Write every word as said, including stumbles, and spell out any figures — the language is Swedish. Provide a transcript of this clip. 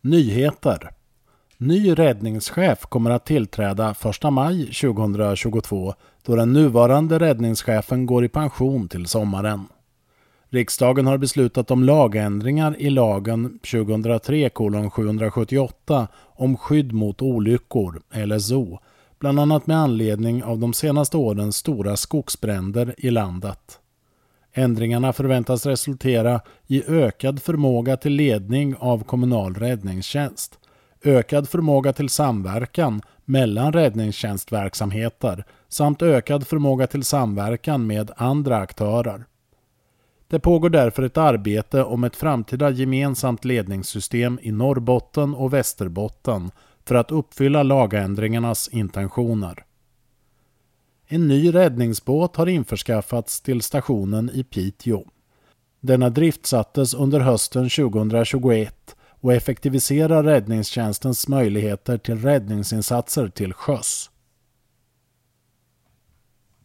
Nyheter. Ny räddningschef kommer att tillträda första maj tjugohundratjugotvå då den nuvarande räddningschefen går i pension till sommaren. Riksdagen har beslutat om lagändringar i lagen tjugohundratre sjuhundrasjuttioåtta om skydd mot olyckor, L S O, bland annat med anledning av de senaste årens stora skogsbränder i landet. Ändringarna förväntas resultera i ökad förmåga till ledning av kommunal räddningstjänst, ökad förmåga till samverkan mellan räddningstjänstverksamheter samt ökad förmåga till samverkan med andra aktörer. Det pågår därför ett arbete om ett framtida gemensamt ledningssystem i Norrbotten och Västerbotten för att uppfylla lagändringarnas intentioner. En ny räddningsbåt har införskaffats till stationen i Piteå. Denna driftsattes under hösten tjugohundratjugoett och effektiviserar räddningstjänstens möjligheter till räddningsinsatser till sjöss.